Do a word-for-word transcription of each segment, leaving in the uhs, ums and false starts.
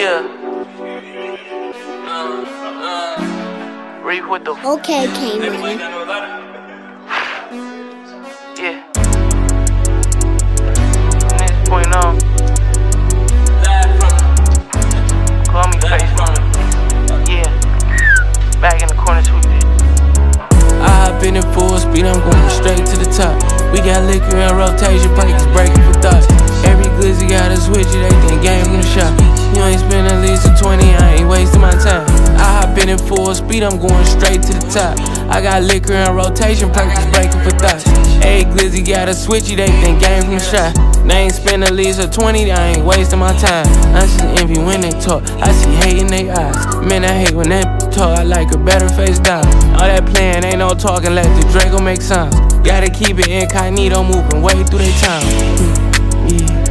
Yeah. Uh, uh, Reef with the. Okay, K-Money. Yeah. From this point on. Call me face from. Yeah. Back in the corner, sweet bitch. I hop in it full speed, I'm going straight to the top. We got liquor in rotation, pockets breaking for thoughts. Every glizzy got a switch, they think game gonna shot. You ain't spend at least a twenty, I ain't wasting my time. I hop in it full speed, I'm going straight to the top. I got liquor in rotation, pockets breaking for thoughts. Every glizzy got a switchy, they think game gonna shot. They ain't spend at least a twenty, I ain't wasting my time. I see envy when they talk, I see hate in their eyes. Man, I hate when that talk, I like a better face down. All that playing, ain't no talking, let the Draco make sounds. Gotta keep it incognito, moving way through their town. Yeah,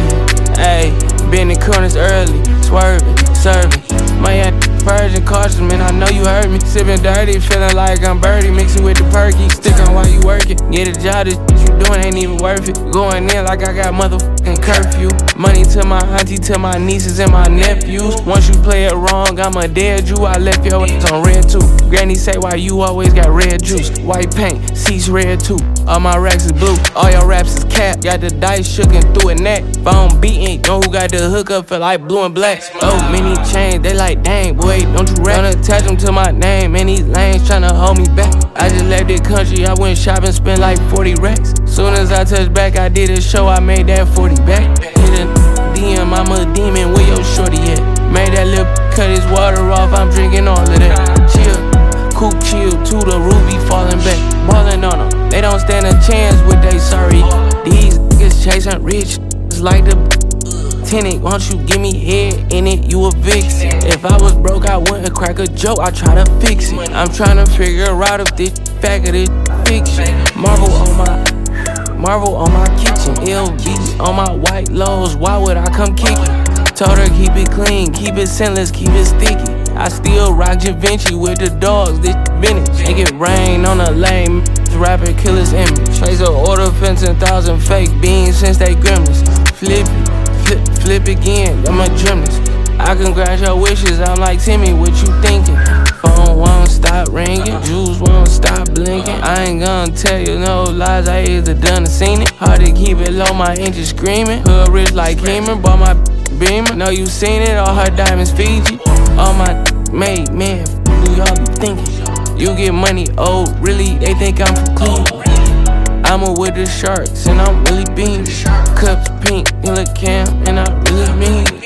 yeah. Ayy, been in corners early, swerving, serving. My aunt Persian cautious, man, I know you heard me. Sipping dirty, feeling like I'm birdie, mixing with the perky. Stick on while you working. Get a job, this you doing ain't even worth it. Going in like I got motherfucking curfew. Money to my auntie, to my nieces and my nephews. Once you play it wrong, I'm a dead Jew. I left your ass on red too. Granny say why you always got red juice. White paint, seats red too. All my racks is blue, all your raps is cap. Got the dice shookin' through a neck. Phone beating, know who got the hookup, feel like blue and black. Oh, many chains, they like dang, boy, don't you rap. Don't attach them to my name, and these lanes tryna hold me back. I just left the country, I went shopping, spent like forty racks. Soon as I touched back, I did a show, I made that forty back. Hit a D M, I'm a demon, where your shorty at? Made that lip cut his water off, I'm drinking all of that. Chill, coop chill, to the ruby falling back. Ballin' on them, they don't stand a chance with they sorry. These niggas chasing rich, it's like the tenant, won't you give me head in it, you a vixen. If I was broke, I wouldn't crack a joke, I try to fix it. I'm tryna figure out if this fact of this fiction. Marvel on my, Marvel on my kitchen. L V on my white lows, why would I come kicking? Told her keep it clean, keep it scentless, keep it sticky. I still rock Givenchy with the dogs, this vintage. Make it rain on a lame rapper, kill his image. Trace a order fence and thousand fake beans since they gremlins. Flip it, flip, flip again, I'm a gymnast. I can grant your wishes, I'm like Timmy, what you thinking? Phone won't stop ringing, jewels won't stop blinking. I ain't gonna tell you no lies, I either done or seen it. Hard to keep it low, my engine screaming. Hood rich like Heeman, bought my Beamer. Know you seen it, all her diamonds Fiji. All my made, man, do y'all be thinking? You get money, oh, really, they think I'm from Cleveland. I'm a with the sharks, and I'm really beaming. Cups pink, in the cam, and I really mean it.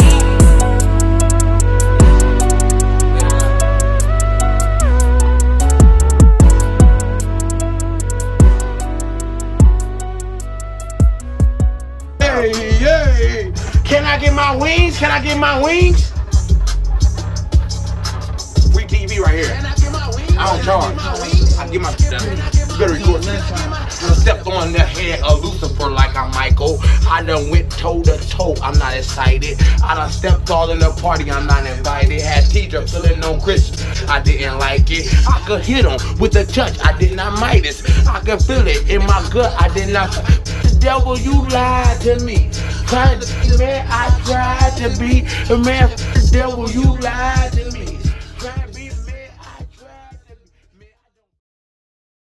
Hey, hey, can I get my wings? Can I get my wings? Free T V right here. I don't charge. I get my. You better record this. I stepped on the head of Lucifer like I'm Michael. I done went toe to toe. I'm not excited. I done stepped all in the party. I'm not invited. Had teacher feeling on Christmas. I didn't like it. I could hit him with the touch. I did not Midas. I could feel it in my gut. I did not. The devil, you lied to me. Man, I tried to be. Man, the devil, you lied to me.